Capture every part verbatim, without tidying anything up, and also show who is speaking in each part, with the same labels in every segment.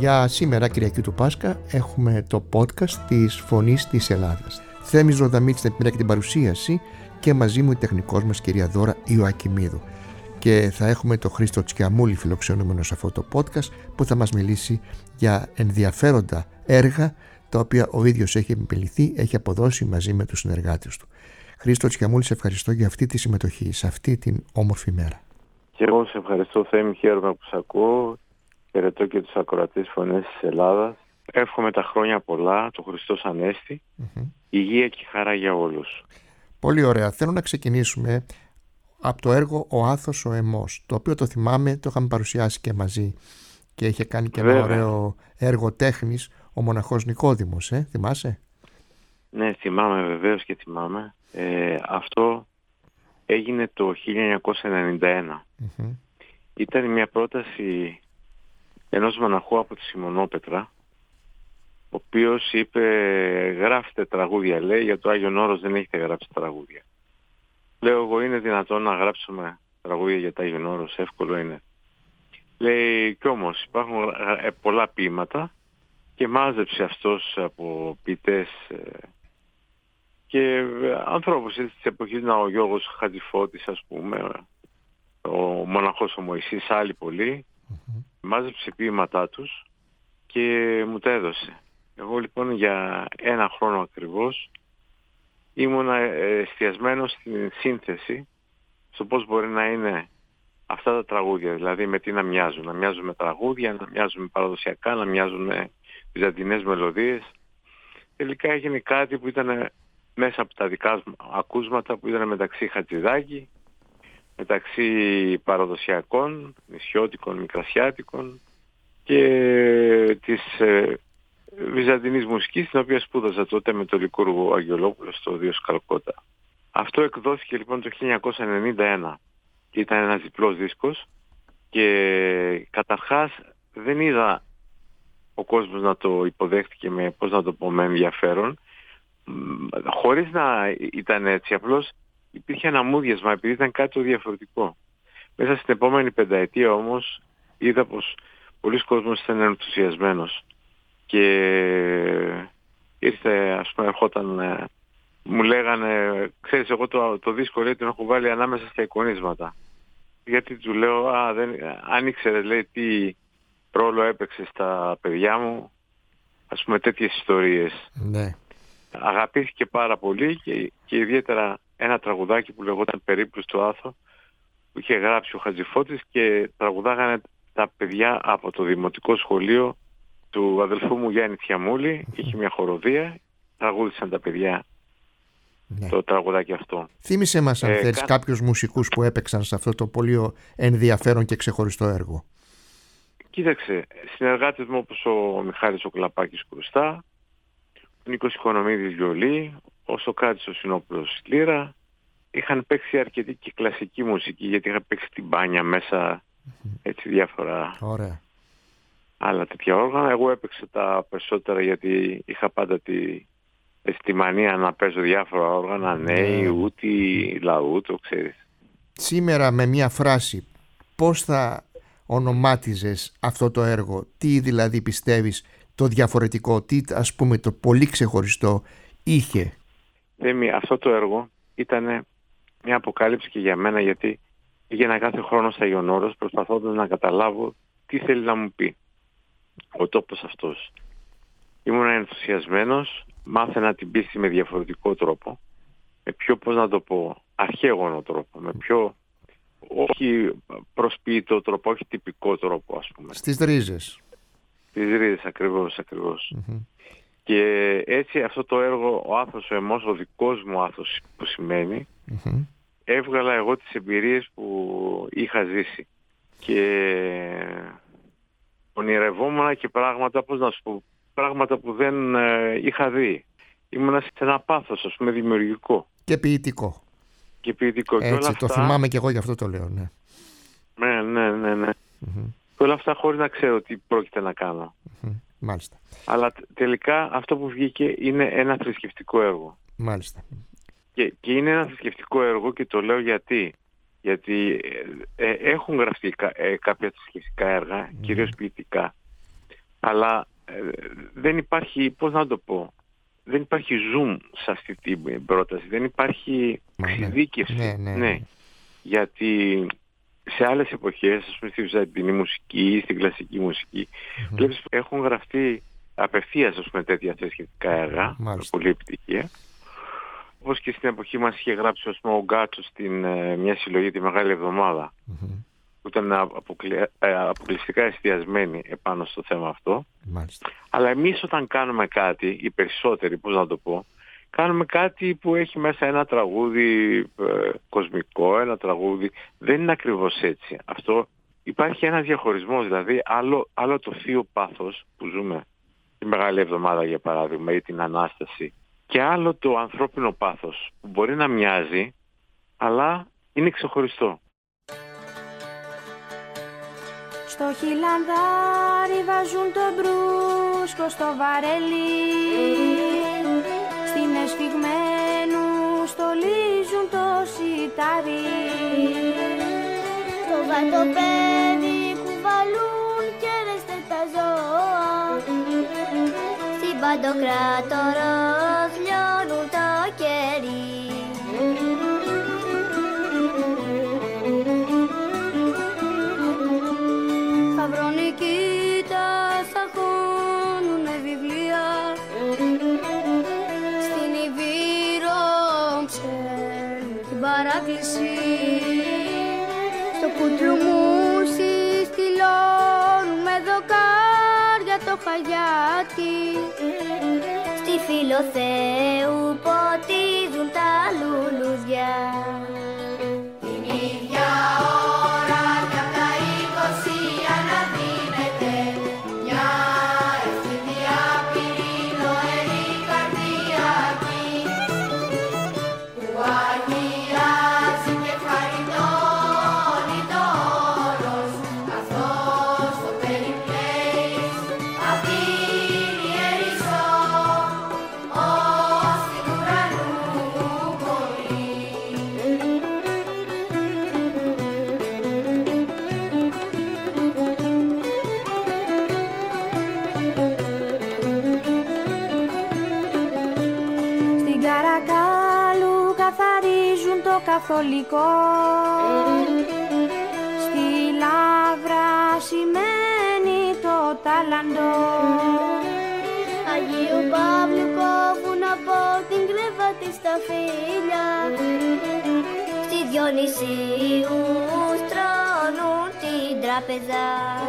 Speaker 1: Για σήμερα, Κυριακή του Πάσχα, έχουμε το podcast της Φωνής της Ελλάδας. Θέμης Ροδαμίτης στην επιμέλεια και την παρουσίαση και μαζί μου η τεχνικός μας κυρία Δώρα Ιωακημίδου. Και θα έχουμε τον Χρήστο Τσιαμούλη φιλοξενούμενο σε αυτό το podcast που θα μας μιλήσει για ενδιαφέροντα έργα τα οποία ο ίδιος έχει επιμεληθεί, έχει αποδώσει μαζί με τους συνεργάτες του. Χρήστο Τσιαμούλη, σε ευχαριστώ για αυτή τη συμμετοχή σε αυτή την όμορφη μέρα.
Speaker 2: Και εγώ σε ευχαριστώ, Θέμη, χαίρομαι που σε ακούω. Χαιρετώ και τους ακροατές Φωνές της Ελλάδας. Εύχομαι τα χρόνια πολλά, το Χριστός Ανέστη, mm-hmm. υγεία και χαρά για όλους.
Speaker 1: Πολύ ωραία. Θέλω να ξεκινήσουμε από το έργο «Ο Άθος ο Αιμός», το οποίο το θυμάμαι, το είχαμε παρουσιάσει και μαζί και είχε κάνει και Βέβαια. ένα ωραίο έργο τέχνης ο μοναχός Νικόδημος, ε? θυμάσαι?
Speaker 2: Ναι, θυμάμαι, βεβαίως και θυμάμαι. Ε, αυτό έγινε το χίλια εννιακόσια ενενήντα ένα. Mm-hmm. Ήταν μια πρόταση ενός μοναχού από τη Σιμονόπετρα, ο οποίος είπε γράφτε τραγούδια, λέει, για το Άγιον Όρος δεν έχετε γράψει τραγούδια. Λέω εγώ, είναι δυνατόν να γράψουμε τραγούδια για το Άγιον Όρος, εύκολο είναι. Λέει, κι όμως υπάρχουν πολλά ποίηματα και μάζεψε αυτός από ποιητές και ανθρώπους της εποχής, να, ο Γιώργος Χατζηφώτης, ας πούμε, ο μοναχός ο Μωυσής, άλλοι πολλοί, mm-hmm. μάζεψε ποίηματά τους και μου τα έδωσε. Εγώ λοιπόν για ένα χρόνο ακριβώς ήμουνα εστιασμένος στην σύνθεση, στο πώς μπορεί να είναι αυτά τα τραγούδια, δηλαδή με τι να μοιάζουν. Να μοιάζουν με τραγούδια, να μοιάζουν με παραδοσιακά, να μοιάζουν με βυζαντινές μελωδίες. Τελικά έγινε κάτι που ήταν μέσα από τα δικά ακούσματα, που ήταν μεταξύ Χατζηδάκη, μεταξύ παραδοσιακών, νησιώτικων, μικρασιάτικων και της ε, βυζαντινής μουσικής, την οποία σπούδαζα τότε με τον Λικούργο Αγγελόπουλο στο Δίος Καλκότα. Αυτό εκδόθηκε λοιπόν το χίλια εννιακόσια ενενήντα ένα και ήταν ένας διπλός δίσκος και καταρχάς δεν είδα ο κόσμος να το υποδέχτηκε με, πώς να το πω, με ενδιαφέρον, χωρίς να ήταν έτσι, απλώς υπήρχε ένα μούδιασμα επειδή ήταν κάτι το διαφορετικό. Μέσα στην επόμενη πενταετία όμως είδα πως πολλοί κόσμος ήταν ενθουσιασμένος και ήρθε, ας πούμε, ερχόταν, μου λέγανε, ξέρεις, εγώ το, το δίσκο, λέει, τον έχω βάλει ανάμεσα στα εικονίσματα. Γιατί του λέω, α, δεν, αν ήξερες, λέει, τι ρόλο έπαιξε στα παιδιά μου, ας πούμε, τέτοιες ιστορίες.
Speaker 1: Ναι.
Speaker 2: Αγαπήθηκε πάρα πολύ και, και ιδιαίτερα ένα τραγουδάκι που λεγόταν «Περίπλους του Άθο», που είχε γράψει ο Χατζηφώτης και τραγουδάγανε τα παιδιά από το δημοτικό σχολείο του αδελφού μου Γιάννη Τσιαμούλη. Είχε μια χοροδία, τραγούδησαν τα παιδιά, ναι, το τραγουδάκι αυτό.
Speaker 1: Θύμισε μας, αν ε, θέλεις, κα... κάποιους μουσικούς που έπαιξαν σε αυτό το πολύ ενδιαφέρον και ξεχωριστό έργο.
Speaker 2: Κοίταξε, συνεργάτες μου όπως ο Μιχάλης ο Κλαπάκης Κρουστά, ο Νίκος Οικονομίδης βιολί, ο Σοκράτης ο Συνόπουλος λύρα. Είχαν παίξει αρκετή και κλασική μουσική, γιατί είχα παίξει την μπάνια μέσα, έτσι, διάφορα
Speaker 1: Ωραία.
Speaker 2: άλλα τέτοια όργανα. Εγώ έπαιξα τα περισσότερα γιατί είχα πάντα τη, τη μανία να παίζω διάφορα όργανα, νέοι, yeah. ούτι, λαού, το ξέρεις.
Speaker 1: Σήμερα με μια φράση, πώς θα ονομάτιζες αυτό το έργο, τι δηλαδή πιστεύεις το διαφορετικό, τι, ας πούμε, το πολύ ξεχωριστό είχε?
Speaker 2: Θέμη, αυτό το έργο ήταν μια αποκάλυψη και για μένα, γιατί πήγαινα κάθε χρόνο στα Άγιον Όρος προσπαθώντας να καταλάβω τι θέλει να μου πει ο τόπος αυτός. Ήμουν ενθουσιασμένος, μάθαινα την πίστη με διαφορετικό τρόπο, με πιο, πώς να το πω, αρχαίγωνο τρόπο, με πιο, όχι προσποιητό τρόπο, όχι τυπικό τρόπο, ας πούμε.
Speaker 1: Στις ρίζες.
Speaker 2: Στις ρίζες, ακριβώς, ακριβώς. Mm-hmm. Και έτσι αυτό το έργο, ο Άθος ο Αιμός, ο δικός μου άθος που σημαίνει, mm-hmm. έβγαλα εγώ τις εμπειρίες που είχα ζήσει. Και ονειρευόμουν και πράγματα, πώς να σου πω, πράγματα που δεν ε, είχα δει. Ήμουνα σε ένα πάθος, ας πούμε, δημιουργικό.
Speaker 1: Και ποιητικό.
Speaker 2: Και ποιητικό.
Speaker 1: Έτσι,
Speaker 2: και όλα
Speaker 1: το
Speaker 2: αυτά...
Speaker 1: θυμάμαι και εγώ, γι' αυτό το λέω, ναι.
Speaker 2: Ναι, ναι, ναι, ναι. Mm-hmm. Και όλα αυτά χωρίς να ξέρω τι πρόκειται να κάνω.
Speaker 1: Mm-hmm. Μάλιστα.
Speaker 2: Αλλά τελικά αυτό που βγήκε είναι ένα θρησκευτικό έργο.
Speaker 1: Μάλιστα.
Speaker 2: Και, και είναι ένα θρησκευτικό έργο και το λέω γιατί. Γιατί ε, ε, έχουν γραφτεί κα, ε, κάποια θρησκευτικά έργα, mm. κυρίως ποιητικά, Αλλά ε, δεν υπάρχει, πώς να το πω, δεν υπάρχει zoom σε αυτή την πρόταση, δεν υπάρχει εξειδίκευση.
Speaker 1: Ναι, ναι, ναι.
Speaker 2: ναι. Γιατί σε άλλες εποχές, ας πούμε στη βυζαντινή μουσική, στην κλασική μουσική, mm-hmm. βλέπεις έχουν γραφτεί απευθείας, ας πούμε, τέτοια θρησκευτικά έργα, με πολύ επιτυχία. Όπως και στην εποχή μας είχε γράψει, ας πούμε, ο Γκάτσο στην ε, μια συλλογή, τη Μεγάλη Εβδομάδα, mm-hmm. που ήταν αποκλει... ε, αποκλειστικά εστιασμένη επάνω στο θέμα αυτό.
Speaker 1: Μάλιστα.
Speaker 2: Αλλά εμείς όταν κάνουμε κάτι, οι περισσότεροι, πώς να το πω, κάνουμε κάτι που έχει μέσα ένα τραγούδι ε, κοσμικό, ένα τραγούδι. Δεν είναι ακριβώς έτσι. Αυτό υπάρχει ένας διαχωρισμός, δηλαδή άλλο, άλλο το θείο πάθος που ζούμε τη Μεγάλη Εβδομάδα για παράδειγμα ή την Ανάσταση και άλλο το ανθρώπινο πάθος που μπορεί να μοιάζει αλλά είναι ξεχωριστό.
Speaker 3: Στο χιλανδάρι βάζουν το μπρούσκο στο βαρέλι, στην εσφιγμένου στολίζουν το σιτάρι,
Speaker 4: το γατοπέδι κουβαλούν και ρεστε τα ζώα, στην Παντοκράτορο λιώνουν το κερί.
Speaker 3: Φαυρονικήτα θα χώνουνε βιβλία, στην Ιβύρο ψέλνουν την παράκληση, στο κουτρούμουσι στυλώνουν με δοκάρια το χαγιάτι,
Speaker 4: στη Φιλοθέου ποτίζουν τα λουλούδια. Την ίδια ώρα κι απ' τα είκοσι αναδύεται μια ευθύμια πυρηνοερή καρδιακή που αγιάζει και χαριτώνει το όρος καθώς το περιπλέεις απ' την Ιερισσό ως την ουρανού πολύ.
Speaker 3: Στην Καρακάλου καθαρίζουν το καθολικό, στη Λαύρα σημαίνει το τάλαντο,
Speaker 4: Αγίου Παύλου κόβουν από την κρεβάτι στα φύλλα, στη Διονυσίου στρώνουν την τράπεζα.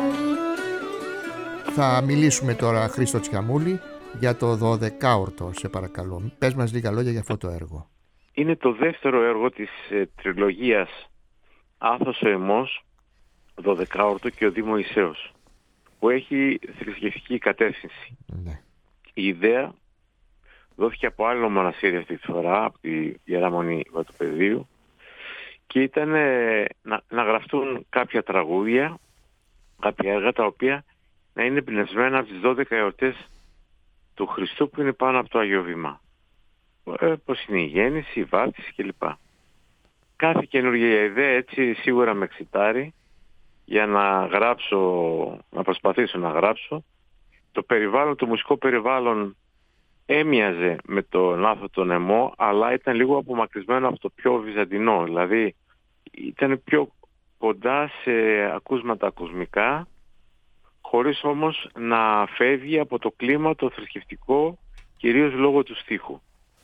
Speaker 1: Θα μιλήσουμε τώρα, Χρήστο Τσιαμούλη, για το δωδεκάορτο, σε παρακαλώ. Πες μας λίγα λόγια για αυτό το έργο.
Speaker 2: Είναι το δεύτερο έργο της ε, τριλογίας Άθος ο Εμός, δωδεκάορτο και ο Δι Μωυσέος, που έχει θρησκευτική κατεύθυνση.
Speaker 1: Ναι.
Speaker 2: Η ιδέα δόθηκε από άλλο μοναστήρι αυτή τη φορά, από τη Ιερά Μονή Βατοπεδίου, και ήταν ε, να, να γραφτούν κάποια τραγούδια, κάποια έργα τα οποία να είναι εμπνευσμένα από τις δώδεκα εορτές του Χριστού που είναι πάνω από το Άγιο Βήμα. Ε, πώς είναι η γέννηση, η βάπτιση κλπ. Κάθε καινούργια ιδέα έτσι σίγουρα με εξητάρει για να γράψω, να προσπαθήσω να γράψω. Το περιβάλλον, το μουσικό περιβάλλον έμοιαζε με τον Άθο τον Εμό, αλλά ήταν λίγο απομακρυσμένο από το πιο βυζαντινό. Δηλαδή ήταν πιο κοντά σε ακούσματα κοσμικά, χωρίς όμως να φεύγει από το κλίμα το θρησκευτικό, κυρίως λόγω του στίχου.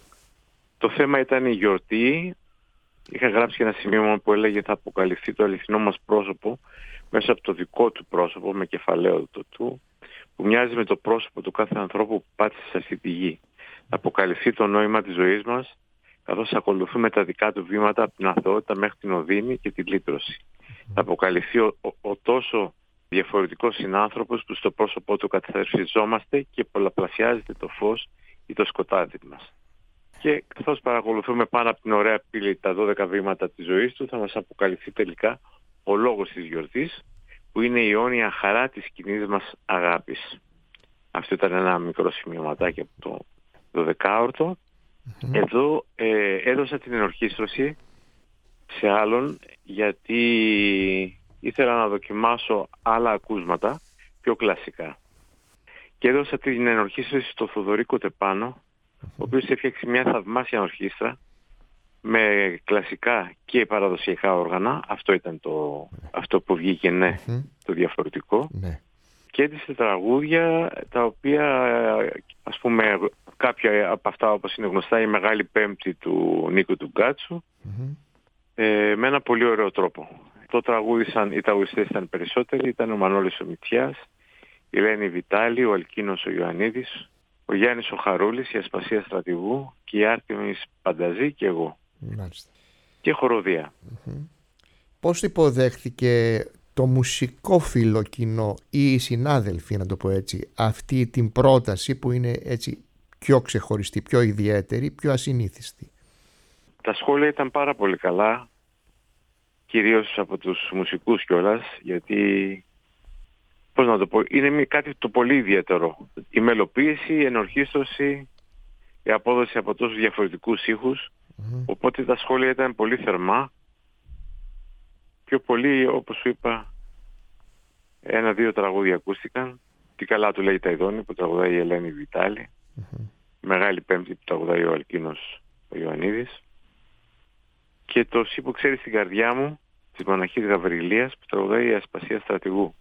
Speaker 2: Το θέμα ήταν η γιορτή. Είχα γράψει ένα σημείο που έλεγε θα αποκαλυφθεί το αληθινό μας πρόσωπο μέσα από το δικό του πρόσωπο, με κεφαλαίο το του, που μοιάζει με το πρόσωπο του κάθε ανθρώπου που πάτησε σε αυτή τη γη. Θα αποκαλυφθεί το νόημα της ζωής μας, καθώς ακολουθούμε τα δικά του βήματα από την αθωότητα μέχρι την οδύνη και την λύτρωση. Θα αποκαλυφθεί ο, ο, ο τόσο διαφορετικός συνάνθρωπος που στο πρόσωπό του καταθερφιζόμαστε και πολλαπλασιάζεται το φως ή το σκοτάδι μας. Και καθώς παρακολουθούμε πάνω από την ωραία πύλη τα δώδεκα βήματα της ζωής του, θα μας αποκαλυφθεί τελικά ο λόγος της γιορτής, που είναι η αιώνια χαρά της κοινής μας αγάπης. Αυτό ήταν ένα μικρό σημειωματάκι από το δωδεκάορτο. Mm-hmm. Εδώ ε, έδωσα την ενορχήστρωση σε άλλον, γιατί ήθελα να δοκιμάσω άλλα ακούσματα πιο κλασικά. Και έδωσα την ενορχήστρωση στο Θοδωρή Κοτεπάνο, ο οποίος έφτιαξε μια θαυμάσια ορχήστρα με κλασικά και παραδοσιακά όργανα. Αυτό ήταν το, αυτό που βγήκε, ναι, το διαφορετικό.
Speaker 1: Ναι.
Speaker 2: Και έντυσε τραγούδια τα οποία, ας πούμε, κάποια από αυτά όπως είναι γνωστά, η Μεγάλη Πέμπτη του Νίκου του Γκάτσου, mm-hmm. ε, με ένα πολύ ωραίο τρόπο. Το τραγούδισαν, οι τραγουδιστές ήταν περισσότεροι, ήταν ο Μανώλης ο Μητσιάς, η Ελένη Βιτάλη, ο Αλκίνος ο Ιωαννίδης, ο Γιάννης ο Χαρούλης, η Ασπασία Στρατηγού και η Άρτεμις Πανταζή και εγώ.
Speaker 1: Μάλιστα.
Speaker 2: Και χοροδία.
Speaker 1: Mm-hmm. Πώς υποδέχθηκε το μουσικόφιλο κοινό ή οι συνάδελφοι, να το πω έτσι, αυτή την πρόταση που είναι έτσι πιο ξεχωριστή, πιο ιδιαίτερη, πιο ασυνήθιστη?
Speaker 2: Τα σχόλια ήταν πάρα πολύ καλά, κυρίως από τους μουσικούς κιόλας, γιατί, πώς να το πω, είναι κάτι το πολύ ιδιαίτερο. Η μελοποίηση, η ενορχήστρωση, η απόδοση από τόσους διαφορετικούς ήχους, mm-hmm. οπότε τα σχόλια ήταν πολύ θερμά. Πιο πολύ, όπως σου είπα, ένα-δύο τραγούδια ακούστηκαν. Τι καλά του λέει τα Ιδόνη που τραγουδάει η Ελένη Βιτάλη. Mm-hmm. Μεγάλη Πέμπτη που τραγουδάει ο Αλκίνος ο Ιωαννίδης. Και το «Συ που ξέρεις την καρδιά μου» της Μοναχής Γαβριλίας που τραγουδάει η Ασπασία Στρατηγού.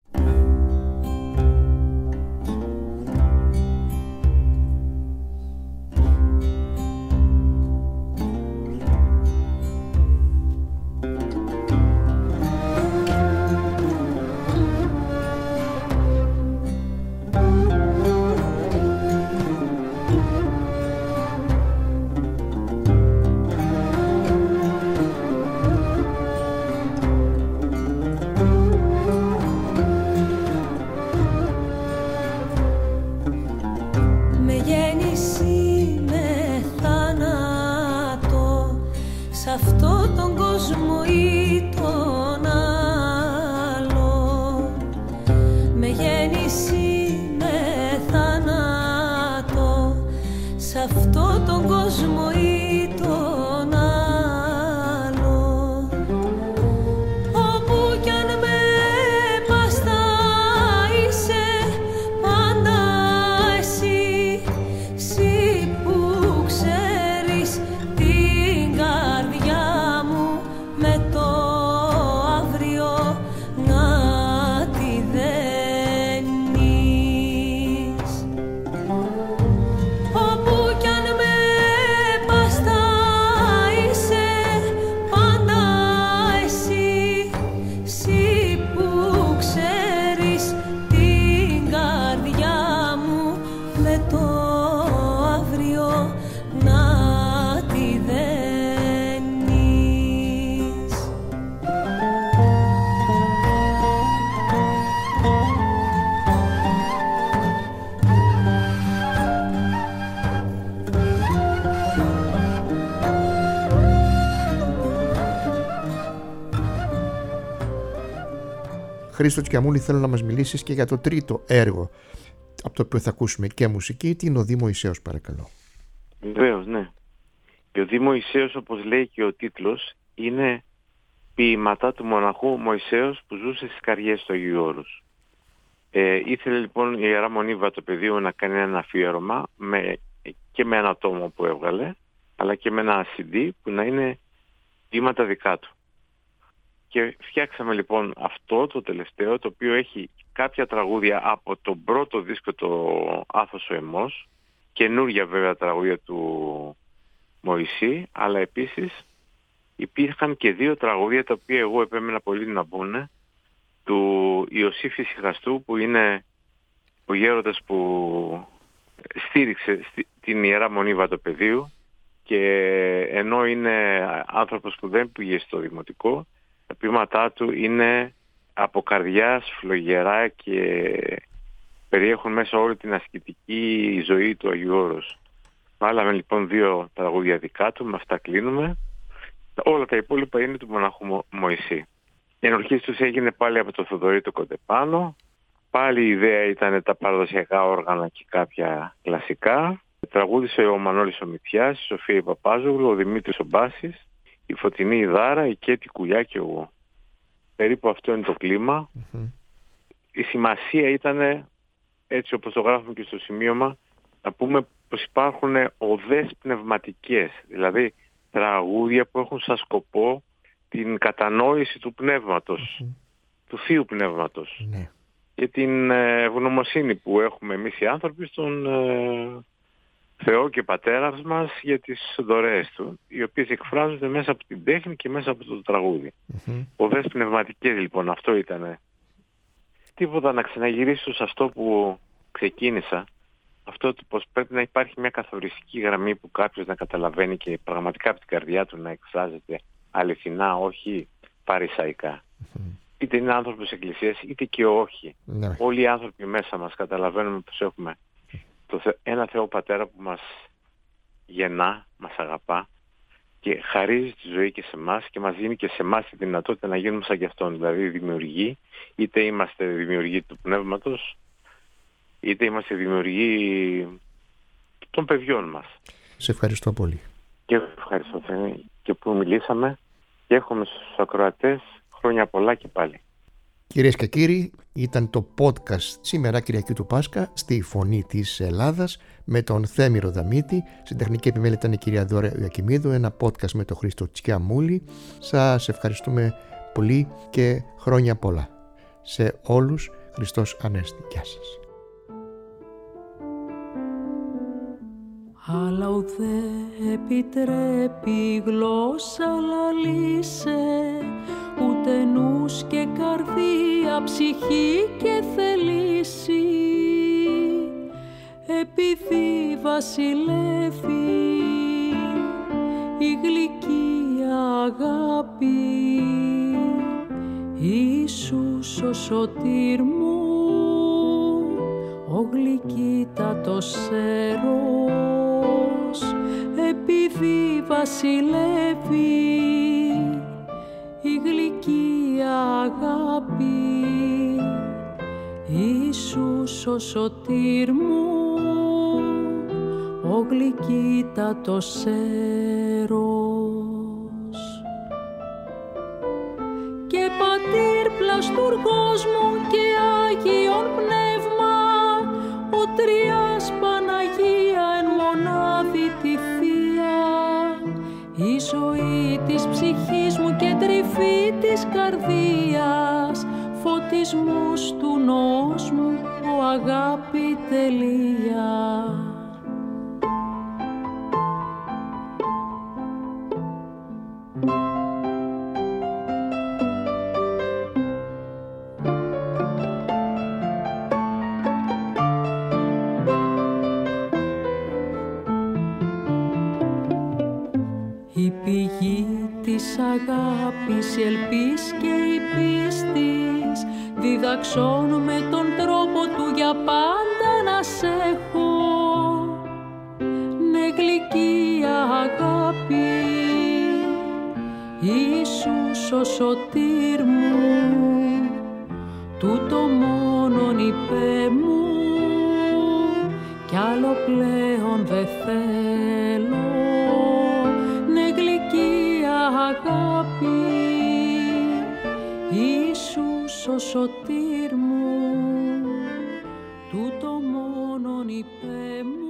Speaker 1: Χρήστο Τσιαμούλη, θέλω να μας μιλήσεις και για το τρίτο έργο από το οποίο θα ακούσουμε και μουσική, την Οδή Μωυσέως, παρακαλώ.
Speaker 2: Βεβαίως, ναι. Η Οδή Μωυσέως, όπως λέει και ο τίτλος, είναι ποίηματα του μοναχού Μωυσέως που ζούσε στις Καριές του Αγίου Όρους. Ε, ήθελε λοιπόν η Ιερά Μονή Βατοπεδίου να κάνει ένα αφιέρωμα με, και με ένα τόμο που έβγαλε, αλλά και με ένα σι ντι που να είναι ποίηματα δικά του. Και φτιάξαμε λοιπόν αυτό το τελευταίο, το οποίο έχει κάποια τραγούδια από τον πρώτο δίσκο, το Άθος ο Εμός, καινούρια βέβαια τραγούδια του Μωυσή, αλλά επίσης υπήρχαν και δύο τραγούδια τα οποία εγώ επέμενα πολύ να μπουν, του Ιωσήφ Φυσιχαστού, που είναι ο γέροντας που στήριξε την Ιερά Μονή Βατοπεδίου, και ενώ είναι άνθρωπος που δεν πήγε στο δημοτικό, τα ποίηματά του είναι από καρδιάς, φλογερά και περιέχουν μέσα όλη την ασκητική ζωή του Αγίου Όρους. Βάλαμε λοιπόν δύο τραγούδια δικά του, με αυτά κλείνουμε. Όλα τα υπόλοιπα είναι του μοναχού Μω... Μωυσή. Η ενορχήστρωση τους έγινε πάλι από το Θοδωρή το Κοντεπάνο. Πάλι η ιδέα ήταν τα παραδοσιακά όργανα και κάποια κλασικά. Τραγούδισε ο Μανώλης ο Μητσιάς, η Σοφία η Παπάζογλου, ο Δημήτρης ο Μπάσης, η Φωτεινή η Δάρα, η Κέτη Κουλιά και εγώ. Περίπου αυτό είναι το κλίμα. Mm-hmm. Η σημασία ήταν έτσι όπως το γράφουμε και στο σημείωμα, να πούμε πως υπάρχουν οδές πνευματικές, δηλαδή τραγούδια που έχουν σαν σκοπό την κατανόηση του πνεύματος, mm-hmm. του Θείου Πνεύματος
Speaker 1: mm-hmm.
Speaker 2: και την ευγνωμοσύνη που έχουμε εμείς οι άνθρωποι στον ε, Θεό και Πατέρα μας για τις δωρεές Του, οι οποίες εκφράζονται μέσα από την τέχνη και μέσα από το τραγούδι. Mm-hmm. Οδές πνευματικές λοιπόν, αυτό ήτανε. Τίποτα, να ξαναγυρίσω σε αυτό που ξεκίνησα, αυτό πως πρέπει να υπάρχει μια καθοριστική γραμμή που κάποιος να καταλαβαίνει και πραγματικά από την καρδιά του να εκφράζεται αληθινά, όχι παρισαϊκά. Mm-hmm. Είτε είναι άνθρωπος της Εκκλησίας, είτε και όχι. Mm-hmm. Όλοι οι άνθρωποι μέσα μας καταλαβαίνουμε πως έχουμε το Θε... ένα Θεό Πατέρα που μας γεννά, μας αγαπά και χαρίζει τη ζωή και σε εμάς και μας δίνει και σε εμάς τη δυνατότητα να γίνουμε σαν κι Αυτόν. Δηλαδή δημιουργοί, είτε είμαστε δημιουργοί του πνεύματος, είτε είμαστε δημιουργοί των παιδιών μας.
Speaker 1: Σε ευχαριστώ πολύ.
Speaker 2: Και ευχαριστώ Θεέ, και που μιλήσαμε και έχουμε στους ακροατές χρόνια πολλά και πάλι.
Speaker 1: Κυρίες και κύριοι, ήταν το podcast σήμερα Κυριακή του Πάσχα στη Φωνή της Ελλάδας με τον Θέμη Ροδαμίτη. Στην τεχνική επιμέλεια ήταν η κυρία Δώρα Ιακημίδου, ένα podcast με τον Χρήστο Τσιαμούλη. Σας ευχαριστούμε πολύ και χρόνια πολλά. Σε όλους, Χριστός Ανέστη. Γεια σας.
Speaker 5: Αλλά ουδέ επιτρέπει η γλώσσα λαλήσε, ούτε νους και καρδία, ψυχή και θελήση, επειδή βασιλεύει η γλυκή αγάπη. Ιησούς ο σωτήρ μου, ο γλυκύτατος Ερός, επειδή βασιλεύει η γλυκή αγάπη. Ιησούς ο σωτήρ μου, ο γλυκύτατος Ερός. Και Πατήρ πλαστουργός μου και Άγιον Πνεύμα, ο Τριάς Παναγία εν μονάδη τη Θεία, η ζωή της ψυχής μου και τρυφή της καρδίας, φωτισμούς του νόους μου, ο αγάπη τελεία. Η πηγή της αγάπης, η ελπίς και η πίστης, διδαξώνουμε τον τρόπο του για πάντα να σ' έχω. Ναι, γλυκή αγάπη, Ιησούς ο σωτήρ μου, τούτο μόνον υπέ μου, κι άλλο πλέον δε θέλω. Αγάπη, Ιησούς ο σωτήρ μου, τούτο μόνον υπέ μου.